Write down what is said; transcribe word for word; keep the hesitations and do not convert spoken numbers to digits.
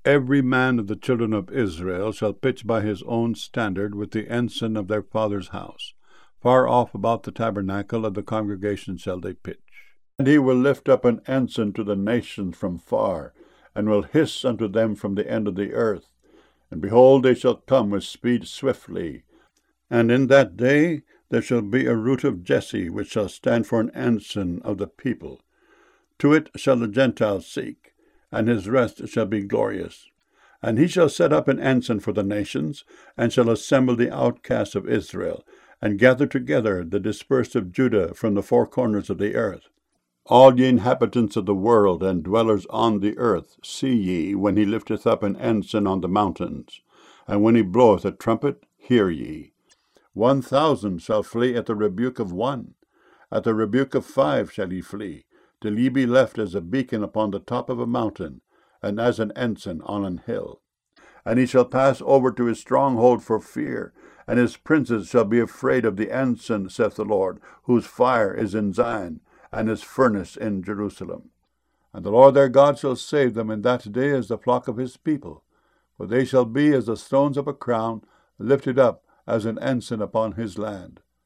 Every man of the children of Israel shall pitch by his own standard with the ensign of their father's house. Far off about the tabernacle of the congregation shall they pitch. And he will lift up an ensign to the nations from far, and will hiss unto them from the end of the earth. And behold, they shall come with speed swiftly. And in that day there shall be a root of Jesse, which shall stand for an ensign of the people. To it shall the Gentiles seek, and his rest shall be glorious. And he shall set up an ensign for the nations, and shall assemble the outcasts of Israel, and gather together the dispersed of Judah from the four corners of the earth. All ye inhabitants of the world, and dwellers on the earth, see ye, when he lifteth up an ensign on the mountains, and when he bloweth a trumpet, hear ye. One thousand shall flee at the rebuke of one, at the rebuke of five shall ye flee, till ye be left as a beacon upon the top of a mountain, and as an ensign on an hill. And he shall pass over to his stronghold for fear, and his princes shall be afraid of the ensign, saith the Lord, whose fire is in Zion, and his furnace in Jerusalem. And the Lord their God shall save them in that day as the flock of his people, for they shall be as the stones of a crown, lifted up as an ensign upon his land.